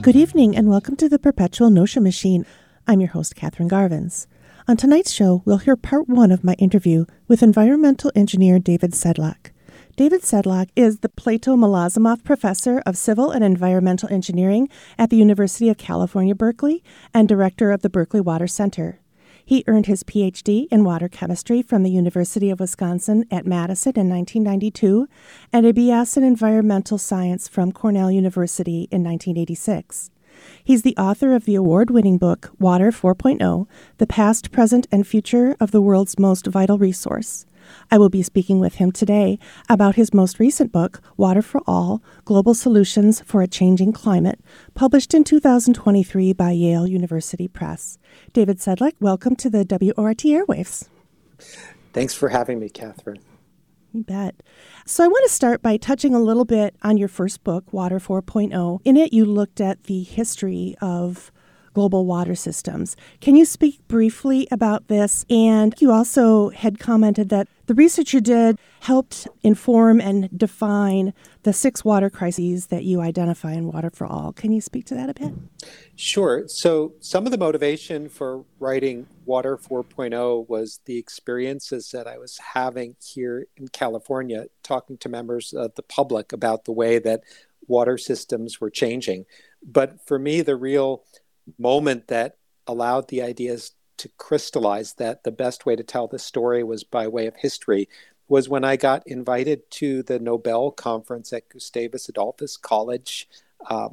Good evening and welcome to the Perpetual Notion Machine. I'm your host, Catherine Garvins. On tonight's show, we'll hear part one of my interview with environmental engineer David Sedlak. David Sedlak is the Plato Milazimov Professor of Civil and Environmental Engineering at the University of California, Berkeley, and director of the Berkeley Water Center. He earned his Ph.D. in water chemistry from the University of Wisconsin at Madison in 1992 and a B.S. in environmental science from Cornell University in 1986. He's the author of the award-winning book, Water 4.0, The Past, Present, and Future of the World's Most Vital Resource. I will be speaking with him today about his most recent book, Water for All, Global Solutions for a Changing Climate, published in 2023 by Yale University Press. David Sedlak, welcome to the WORT Airwaves. Thanks for having me, Catherine. You bet. So I want to start by touching a little bit on your first book, Water 4.0. In it, you looked at the history of global water systems. Can you speak briefly about this? And you also had commented that the research you did helped inform and define the 6 water crises that you identify in Water for All. Can you speak to that a bit? Sure. So some of the motivation for writing Water 4.0 was the experiences that I was having here in California, talking to members of the public about the way that water systems were changing. But for me, the real moment that allowed the ideas to crystallize that the best way to tell the story was by way of history was when I got invited to the Nobel conference at Gustavus Adolphus College. I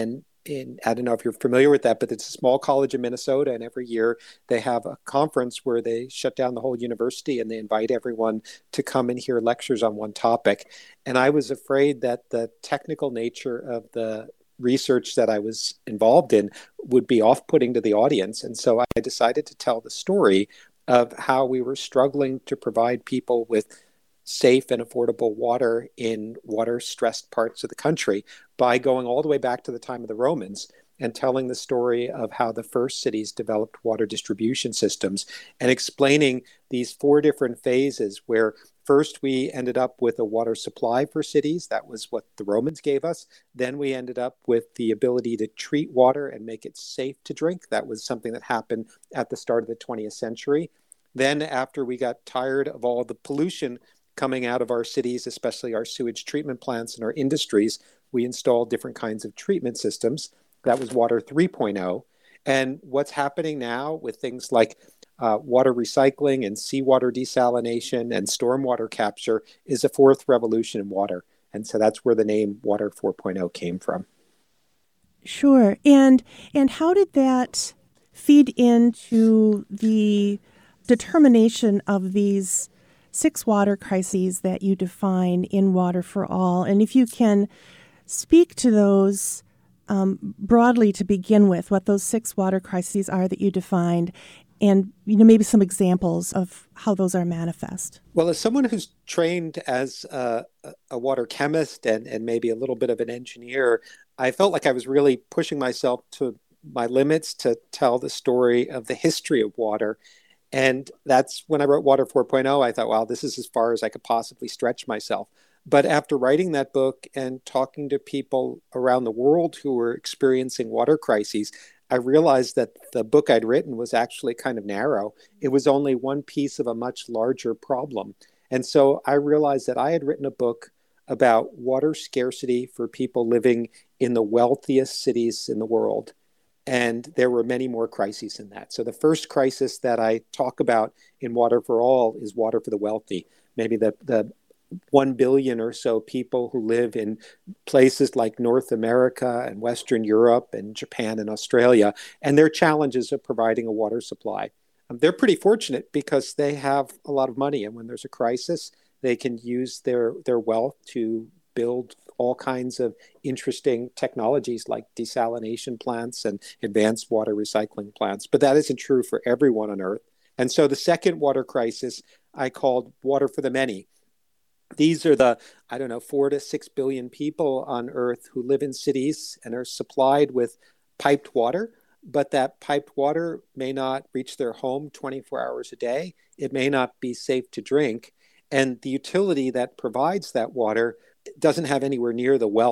don't know if you're familiar with that, but it's a small college in Minnesota, and every year they have a conference where they shut down the whole university and they invite everyone to come and hear lectures on one topic. And I was afraid that the technical nature of the research that I was involved in would be off-putting to the audience. And so I decided to tell the story of how we were struggling to provide people with safe and affordable water in water-stressed parts of the country by going all the way back to the time of the Romans and telling the story of how the first cities developed water distribution systems and explaining these 4 different phases where first we ended up with a water supply for cities. That was what the Romans gave us. Then we ended up with the ability to treat water and make it safe to drink. That was something that happened at the start of the 20th century. Then after we got tired of all the pollution coming out of our cities, especially our sewage treatment plants and our industries, we installed different kinds of treatment systems. That was Water 3.0. And what's happening now with things like water recycling and seawater desalination and stormwater capture is a 4th revolution in water. And so that's where the name Water 4.0 came from. Sure. And how did that feed into the determination of these 6 water crises that you define in Water for All? And if you can speak to those broadly to begin with, what those 6 water crises are that you defined, and maybe some examples of how those are manifest. Well, as someone who's trained as a water chemist and maybe a little bit of an engineer, I felt like I was really pushing myself to my limits to tell the story of the history of water. And that's when I wrote Water 4.0, I thought, wow, this is as far as I could possibly stretch myself. But after writing that book and talking to people around the world who were experiencing water crises, I realized that the book I'd written was actually kind of narrow. It was only one piece of a much larger problem. And so I realized that I had written a book about water scarcity for people living in the wealthiest cities in the world. And there were many more crises in that. So the first crisis that I talk about in Water for All is water for the wealthy. Maybe the 1 billion or so people who live in places like North America and Western Europe and Japan and Australia, and their challenges of providing a water supply. They're pretty fortunate because they have a lot of money, and when there's a crisis, they can use their wealth to build all kinds of interesting technologies like desalination plants and advanced water recycling plants. But that isn't true for everyone on Earth. And so the second water crisis I called Water for the Many. These are the, 4 to 6 billion people on Earth who live in cities and are supplied with piped water, but that piped water may not reach their home 24 hours a day. It may not be safe to drink. And the utility that provides that water doesn't have anywhere near the wealth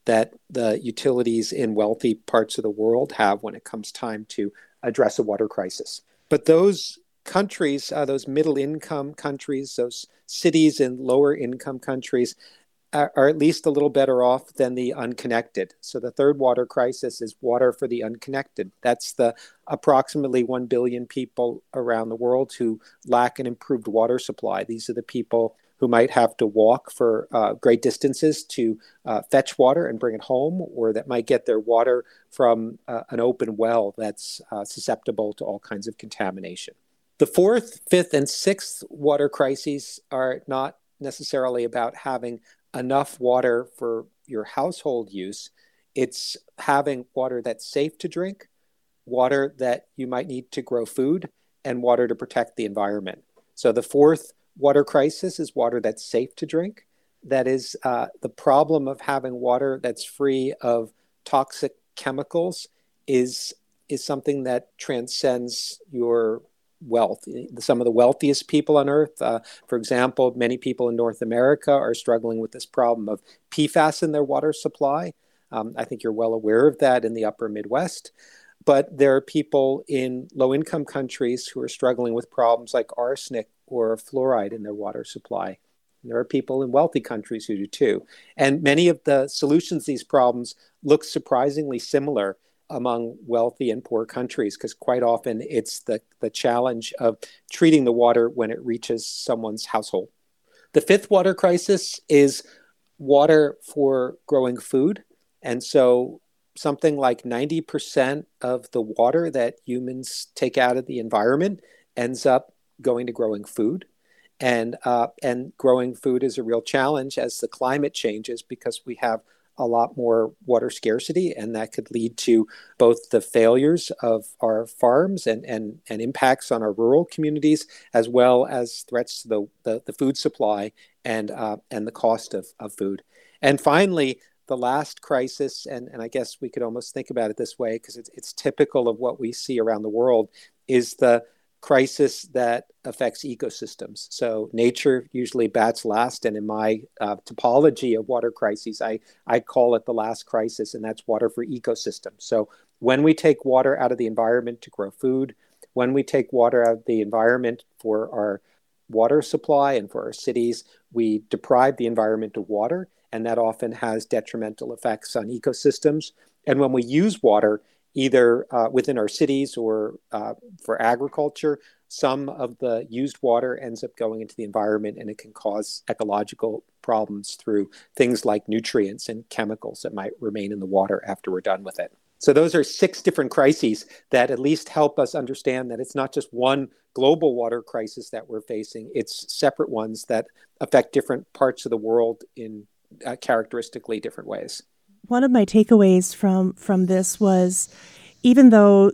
that the utilities in wealthy parts of the world have when it comes time to address a water crisis. But those countries, those middle income countries, those cities in lower income countries, are at least a little better off than the unconnected. So the third water crisis is water for the unconnected. That's the approximately 1 billion people around the world who lack an improved water supply. These are the people who might have to walk for great distances to fetch water and bring it home, or that might get their water from an open well that's susceptible to all kinds of contamination. The fourth, fifth, and sixth water crises are not necessarily about having enough water for your household use. It's having water that's safe to drink, water that you might need to grow food, and water to protect the environment. So the fourth water crisis is water that's safe to drink. That is the problem of having water that's free of toxic chemicals is something that transcends your wealth. Some of the wealthiest people on earth, for example, many people in North America are struggling with this problem of PFAS in their water supply. I think you're well aware of that in the upper Midwest. But there are people in low-income countries who are struggling with problems like arsenic or fluoride in their water supply. And there are people in wealthy countries who do too. And many of the solutions to these problems look surprisingly similar among wealthy and poor countries, because quite often it's the challenge of treating the water when it reaches someone's household. The fifth water crisis is water for growing food. And so something like 90% of the water that humans take out of the environment ends up going to growing food. And growing food is a real challenge as the climate changes, because we have a lot more water scarcity, and that could lead to both the failures of our farms and impacts on our rural communities, as well as threats to the food supply and the cost of food. And finally, the last crisis, and I guess we could almost think about it this way because it's typical of what we see around the world, is the crisis that affects ecosystems. So nature usually bats last, and in my topology of water crises, I call it the last crisis, and that's water for ecosystems. So when we take water out of the environment to grow food, when we take water out of the environment for our water supply and for our cities, we deprive the environment of water, and that often has detrimental effects on ecosystems. And when we use water, either within our cities or for agriculture, some of the used water ends up going into the environment, and it can cause ecological problems through things like nutrients and chemicals that might remain in the water after we're done with it. So those are 6 different crises that at least help us understand that it's not just one global water crisis that we're facing, it's separate ones that affect different parts of the world in characteristically different ways. One of my takeaways from this was, even though,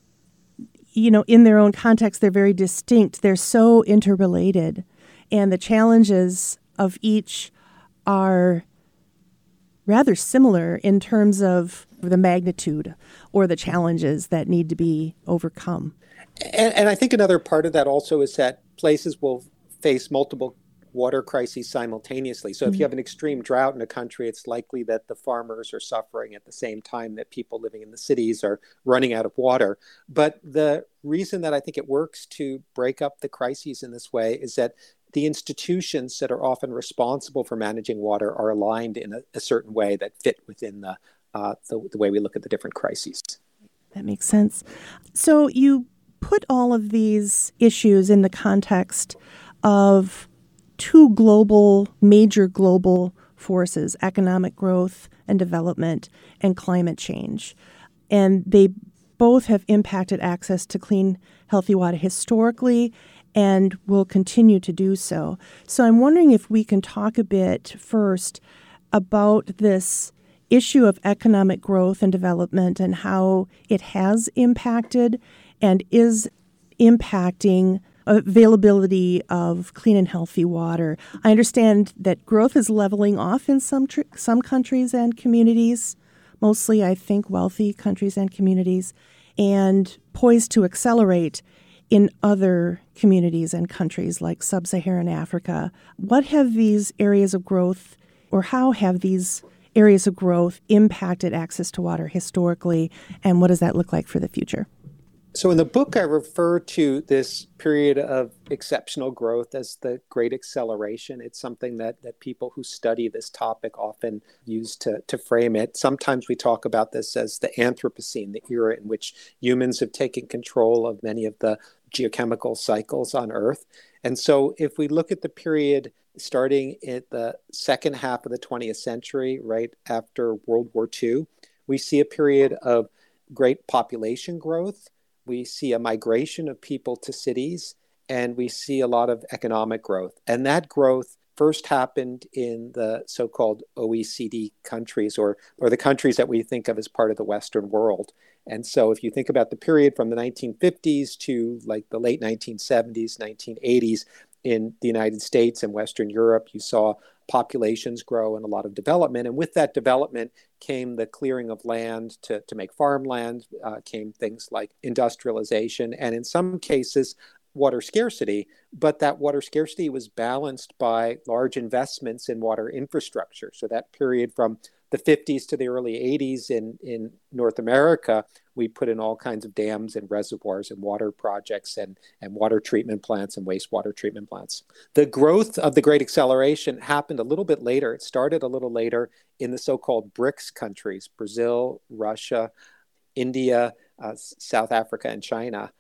in their own context, they're very distinct, they're so interrelated, and the challenges of each are rather similar in terms of the magnitude or the challenges that need to be overcome. And I think another part of that also is that places will face multiple water crises simultaneously. So if you have an extreme drought in a country, it's likely that the farmers are suffering at the same time that people living in the cities are running out of water. But the reason that I think it works to break up the crises in this way is that the institutions that are often responsible for managing water are aligned in a certain way that fit within the way we look at the different crises. That makes sense. So you put all of these issues in the context of 2 major global forces: economic growth and development, and climate change. And they both have impacted access to clean, healthy water historically and will continue to do so. So I'm wondering if we can talk a bit first about this issue of economic growth and development and how it has impacted and is impacting availability of clean and healthy water. I understand that growth is leveling off in some countries and communities, mostly, I think, wealthy countries and communities, and poised to accelerate in other communities and countries like sub-Saharan Africa. What have these areas of growth, or how have these areas of growth impacted access to water historically, and what does that look like for the future? So in the book, I refer to this period of exceptional growth as the Great Acceleration. It's something that people who study this topic often use to frame it. Sometimes we talk about this as the Anthropocene, the era in which humans have taken control of many of the geochemical cycles on Earth. And so if we look at the period starting at the second half of the 20th century, right after World War II, we see a period of great population growth. We see a migration of people to cities, and we see a lot of economic growth. And that growth first happened in the so-called OECD countries, or the countries that we think of as part of the Western world. And so if you think about the period from the 1950s to like the late 1970s, 1980s in the United States and Western Europe, you saw populations grow and a lot of development. And with that development came the clearing of land to make farmland, came things like industrialization, and in some cases, water scarcity. But that water scarcity was balanced by large investments in water infrastructure. So that period from the 50s to the early 80s in North America, we put in all kinds of dams and reservoirs and water projects and water treatment plants and wastewater treatment plants. The growth of the Great Acceleration happened a little bit later. It started a little later in the so-called BRICS countries, Brazil, Russia, India, South Africa, and China.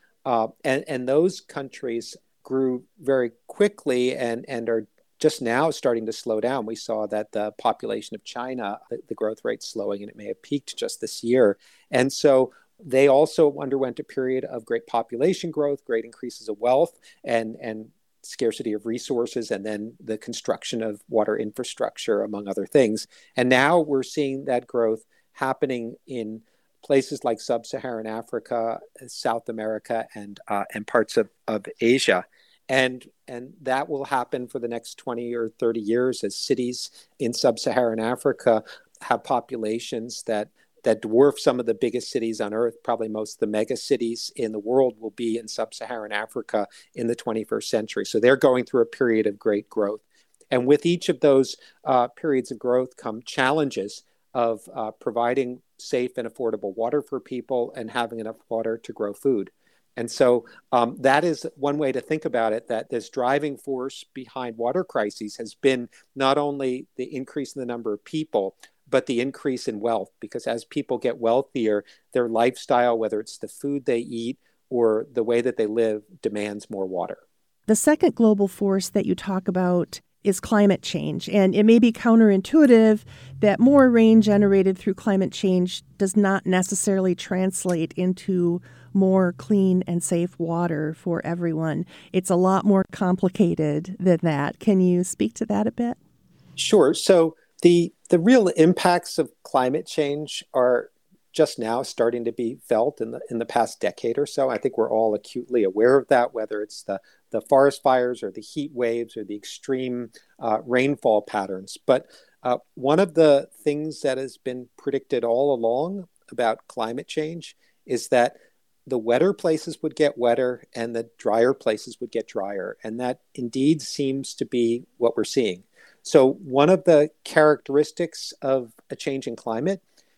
And those countries grew very quickly and are just now starting to slow down. We saw that the population of China, the growth rate slowing, and it may have peaked just this year. And so they also underwent a period of great population growth, great increases of wealth, and scarcity of resources, and then the construction of water infrastructure, among other things. And now we're seeing that growth happening in places like sub-Saharan Africa, South America, and parts of Asia. And that will happen for the next 20 or 30 years as cities in sub-Saharan Africa have populations that dwarf some of the biggest cities on Earth. Probably most of the mega cities in the world will be in sub-Saharan Africa in the 21st century. So they're going through a period of great growth. And with each of those periods of growth come challenges of providing safe and affordable water for people and having enough water to grow food. And so that is one way to think about it, that this driving force behind water crises has been not only the increase in the number of people, but the increase in wealth, because as people get wealthier, their lifestyle, whether it's the food they eat or the way that they live, demands more water. The second global force that you talk about is climate change. And it may be counterintuitive that more rain generated through climate change does not necessarily translate into more clean and safe water for everyone. It's a lot more complicated than that. Can you speak to that a bit? Sure. So the real impacts of climate change are just now starting to be felt in the past decade or so. I think we're all acutely aware of that, whether it's the forest fires or the heat waves or the extreme rainfall patterns. But one of the things that has been predicted all along about climate change is that the wetter places would get wetter and the drier places would get drier. And that indeed seems to be what we're seeing. So one of the characteristics of a change in climate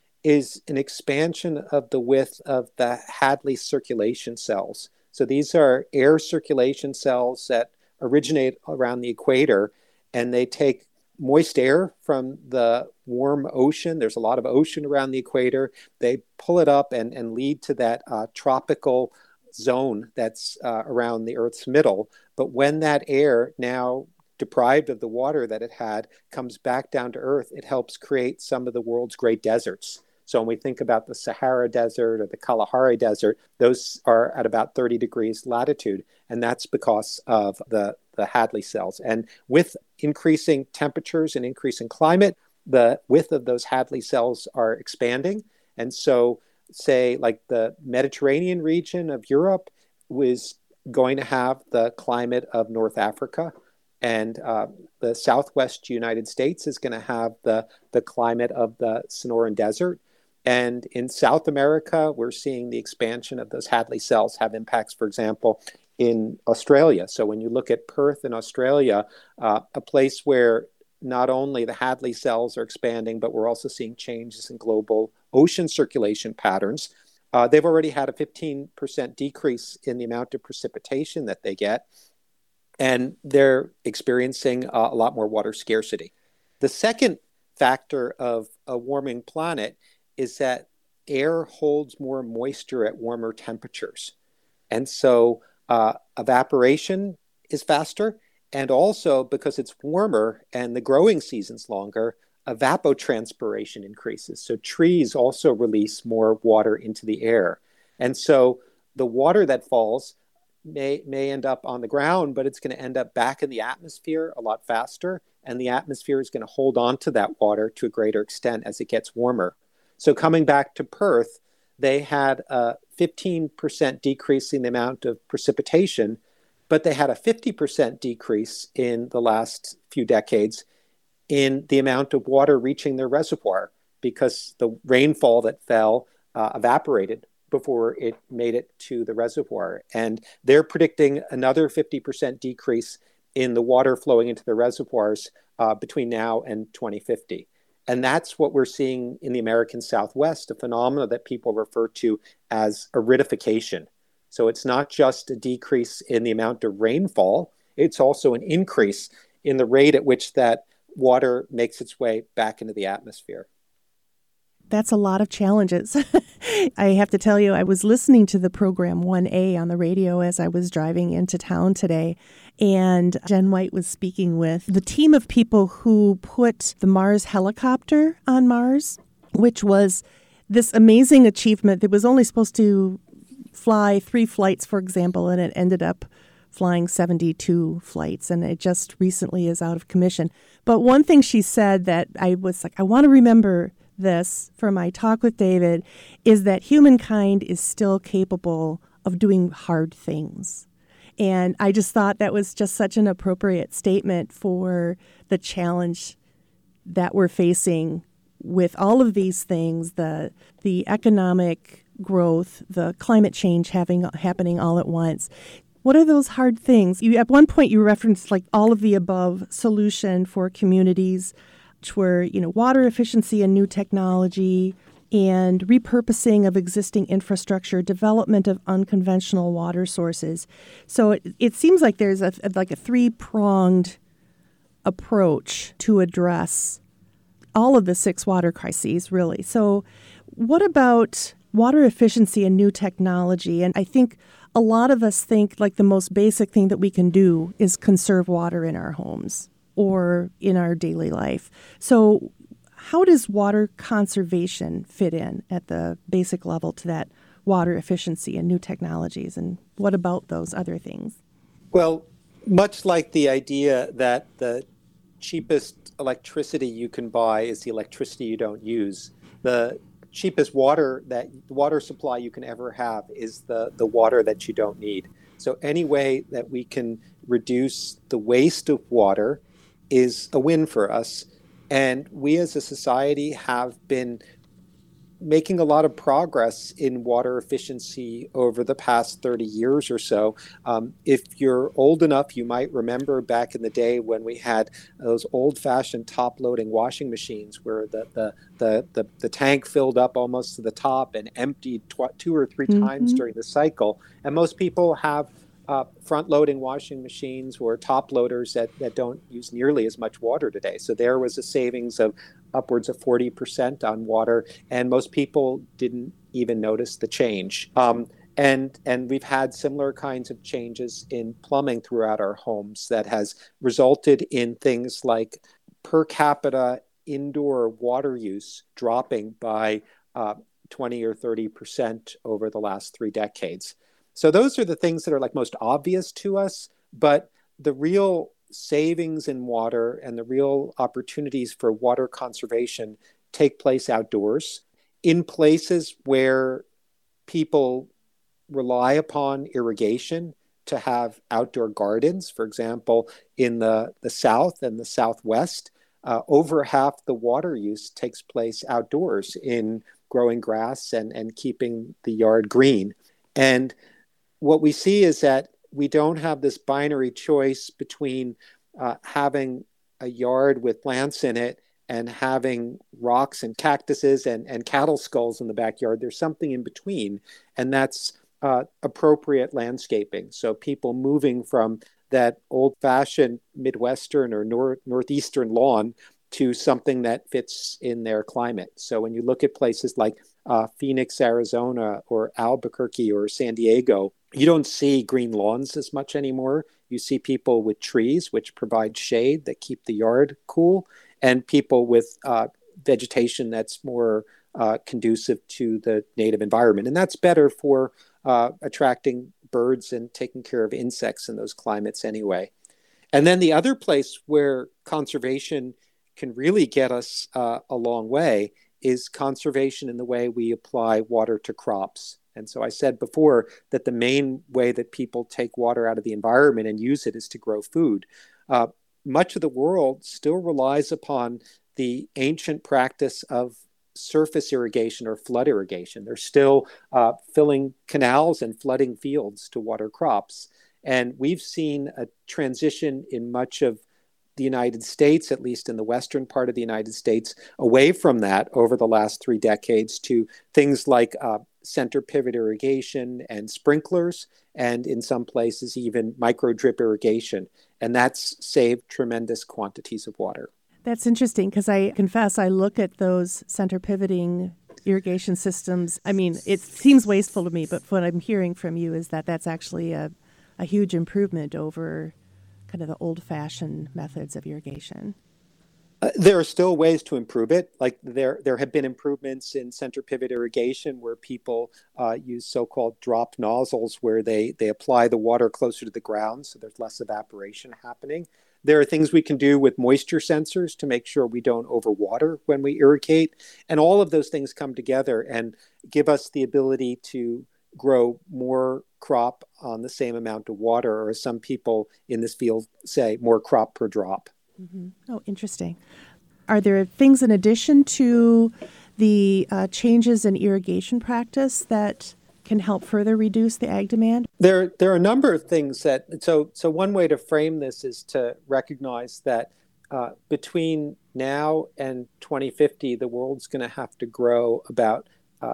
is an expansion of the width of the Hadley circulation cells. So these are air circulation cells that originate around the equator, and they take moist air from the warm ocean. There's a lot of ocean around the equator. They pull it up and lead to that tropical zone that's around the Earth's middle. But when that air, now deprived of the water that it had, comes back down to Earth, it helps create some of the world's great deserts. So when we think about the Sahara Desert or the Kalahari Desert, those are at about 30 degrees latitude. And that's because of the Hadley cells. And with increasing temperatures and increasing climate, the width of those Hadley cells are expanding. And so say like the Mediterranean region of Europe was going to have the climate of North Africa. And the Southwest United States is going to have the climate of the Sonoran Desert. And in South America, we're seeing the expansion of those Hadley cells have impacts, for example, in Australia. So when you look at Perth in Australia, a place where not only the Hadley cells are expanding, but we're also seeing changes in global ocean circulation patterns. They've already had a 15% decrease in the amount of precipitation that they get, and they're experiencing a lot more water scarcity. The second factor of a warming planet is that air holds more moisture at warmer temperatures. And so evaporation is faster. And also, because it's warmer and the growing season's longer, evapotranspiration increases. So trees also release more water into the air. And so the water that falls may end up on the ground, but it's going to end up back in the atmosphere a lot faster. And the atmosphere is going to hold on to that water to a greater extent as it gets warmer. So coming back to Perth, they had a 15% decrease in the amount of precipitation, but they had a 50% decrease in the last few decades in the amount of water reaching their reservoir, because the rainfall that fell evaporated before it made it to the reservoir. And they're predicting another 50% decrease in the water flowing into the reservoirs between now and 2050. And that's what we're seeing in the American Southwest, a phenomenon that people refer to as aridification. So it's not just a decrease in the amount of rainfall, it's also an increase in the rate at which that water makes its way back into the atmosphere. That's a lot of challenges. I have to tell you, I was listening to the program 1A on the radio as I was driving into town today, and Jen White was speaking with the team of people who put the Mars helicopter on Mars, which was this amazing achievement that was only supposed to fly 3 flights, for example, and it ended up flying 72 flights, and it just recently is out of commission. But one thing she said that I was like, I want to remember this for my talk with David, is that humankind is still capable of doing hard things. And I just thought that was just such an appropriate statement for the challenge that we're facing with all of these things, the economic growth, the climate change happening all at once. What are those hard things? At one point you referenced like all of the above solution for communities, which were, water efficiency and new technology, and repurposing of existing infrastructure, development of unconventional water sources. So it seems like there's a 3-pronged approach to address all of the 6 water crises, really. So what about water efficiency and new technology? And I think a lot of us think like the most basic thing that we can do is conserve water in our homes or in our daily life. So how does water conservation fit in at the basic level to that water efficiency and new technologies? And what about those other things? Well, much like the idea that the cheapest electricity you can buy is the electricity you don't use, the cheapest water supply you can ever have is the water that you don't need. So any way that we can reduce the waste of water is a win for us. And we as a society have been making a lot of progress in water efficiency over the past 30 years or so. If you're old enough, you might remember back in the day when we had those old-fashioned top-loading washing machines where the tank filled up almost to the top and emptied 2 or 3 times during the cycle. And most people have front-loading washing machines or top loaders that don't use nearly as much water today. So there was a savings of upwards of 40% on water, and most people didn't even notice the change. And we've had similar kinds of changes in plumbing throughout our homes that has resulted in things like per capita indoor water use dropping by 20 or 30% over the last 3 decades. So those are the things that are like most obvious to us, but the real savings in water and the real opportunities for water conservation take place outdoors in places where people rely upon irrigation to have outdoor gardens. For example, in the South and the Southwest, over half the water use takes place outdoors in growing grass and keeping the yard green. And what we see is that we don't have this binary choice between having a yard with plants in it and having rocks and cactuses and cattle skulls in the backyard. There's something in between, and that's appropriate landscaping. So people moving from that old-fashioned Midwestern or Northeastern lawn to something that fits in their climate. So when you look at places like Phoenix, Arizona, or Albuquerque or San Diego, you don't see green lawns as much anymore. You see people with trees, which provide shade that keep the yard cool, and people with vegetation that's more conducive to the native environment. And that's better for attracting birds and taking care of insects in those climates anyway. And then the other place where conservation can really get us a long way is conservation in the way we apply water to crops. And so I said before that the main way that people take water out of the environment and use it is to grow food. Much of the world still relies upon the ancient practice of surface irrigation or flood irrigation. They're still filling canals and flooding fields to water crops. And we've seen a transition in much of the United States, at least in the western part of the United States, away from that over the last 3 decades to things like center pivot irrigation and sprinklers, and in some places even micro drip irrigation. And that's saved tremendous quantities of water. That's interesting because I confess I look at those center pivoting irrigation systems. I mean, it seems wasteful to me, but what I'm hearing from you is that that's actually a huge improvement over kind of the old-fashioned methods of irrigation. There are still ways to improve it. Like there have been improvements in center pivot irrigation where people use so-called drop nozzles where they apply the water closer to the ground so there's less evaporation happening. There are things we can do with moisture sensors to make sure we don't overwater when we irrigate. And all of those things come together and give us the ability to grow more crop on the same amount of water, or as some people in this field say, more crop per drop. Mm-hmm. Oh, interesting. Are there things in addition to the changes in irrigation practice that can help further reduce the ag demand? There are a number of things that, so one way to frame this is to recognize that between now and 2050, the world's going to have to grow about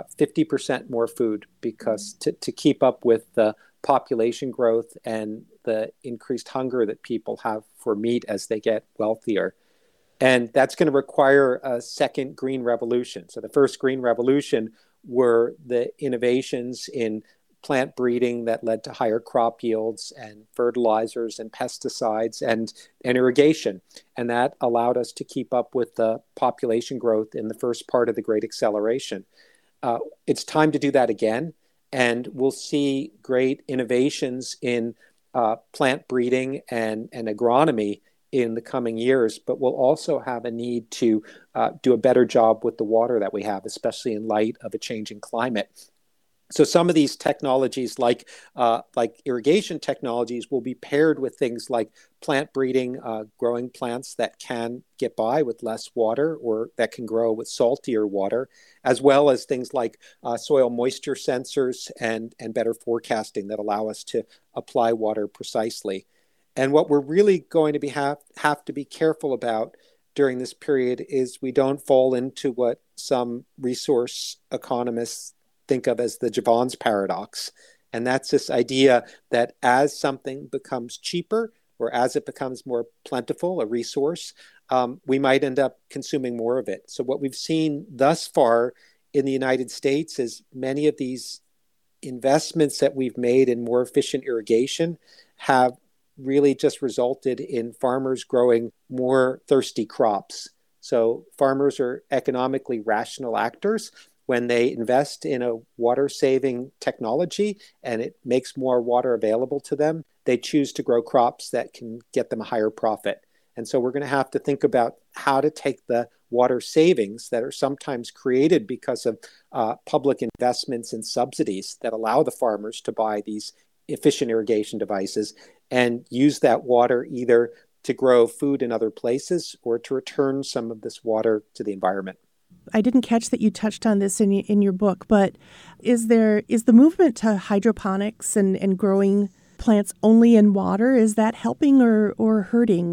50% more food because to keep up with the population growth and the increased hunger that people have for meat as they get wealthier. And that's going to require a second green revolution. So the first green revolution were the innovations in plant breeding that led to higher crop yields and fertilizers and pesticides and irrigation. And that allowed us to keep up with the population growth in the first part of the Great Acceleration. It's time to do that again. And we'll see great innovations in plant breeding and agronomy in the coming years, but we'll also have a need to do a better job with the water that we have, especially in light of a changing climate. So some of these technologies, like irrigation technologies, will be paired with things like plant breeding, growing plants that can get by with less water or that can grow with saltier water, as well as things like soil moisture sensors and better forecasting that allow us to apply water precisely. And what we're really going to have to be careful about during this period is we don't fall into what some resource economists think of as the Jevons paradox. And that's this idea that as something becomes cheaper or as it becomes more plentiful, a resource, we might end up consuming more of it. So what we've seen thus far in the United States is many of these investments that we've made in more efficient irrigation have really just resulted in farmers growing more thirsty crops. So farmers are economically rational actors. When they invest in a water-saving technology and it makes more water available to them, they choose to grow crops that can get them a higher profit. And so we're going to have to think about how to take the water savings that are sometimes created because of public investments and subsidies that allow the farmers to buy these efficient irrigation devices and use that water either to grow food in other places or to return some of this water to the environment. I didn't catch that you touched on this in your book, but is the movement to hydroponics and growing plants only in water, is that helping or hurting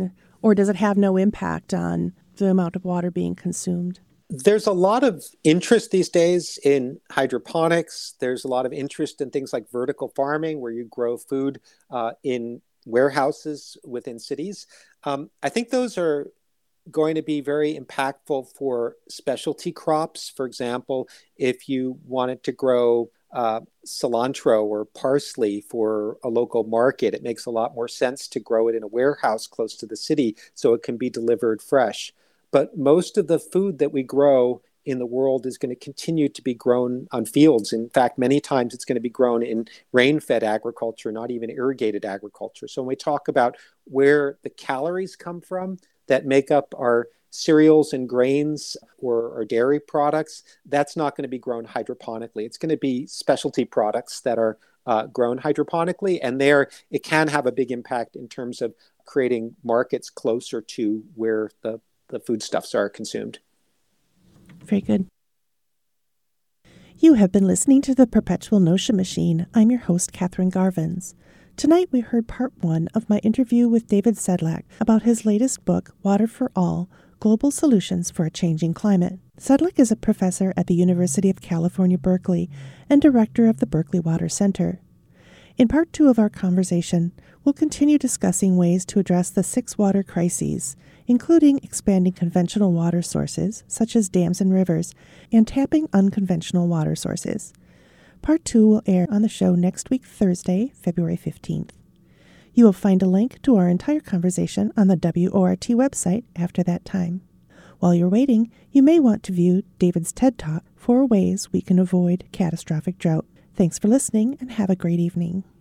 Or does it have no impact on the amount of water being consumed? There's a lot of interest these days in hydroponics. There's a lot of interest in things like vertical farming, where you grow food in warehouses within cities. I think those are going to be very impactful for specialty crops. For example, if you wanted to grow cilantro or parsley for a local market, it makes a lot more sense to grow it in a warehouse close to the city so it can be delivered fresh. But most of the food that we grow in the world is going to continue to be grown on fields. In fact, many times it's going to be grown in rain-fed agriculture, not even irrigated agriculture. So when we talk about where the calories come from that make up our cereals and grains or dairy products, that's not going to be grown hydroponically. It's going to be specialty products that are grown hydroponically, and there it can have a big impact in terms of creating markets closer to where the foodstuffs are consumed. Very good. You have been listening to the Perpetual Notion Machine. I'm your host, Catherine Garvins. Tonight we heard part 1 of my interview with David Sedlak about his latest book, Water for All, Global Solutions for a Changing Climate. Sedlak is a professor at the University of California, Berkeley, and director of the Berkeley Water Center. In part 2 of our conversation, we'll continue discussing ways to address the 6 water crises, including expanding conventional water sources, such as dams and rivers, and tapping unconventional water sources. Part 2 will air on the show next week, Thursday, February 15th. You will find a link to our entire conversation on the WORT website after that time. While you're waiting, you may want to view David's TED Talk, 4 Ways We Can Avoid Catastrophic Drought. Thanks for listening and have a great evening.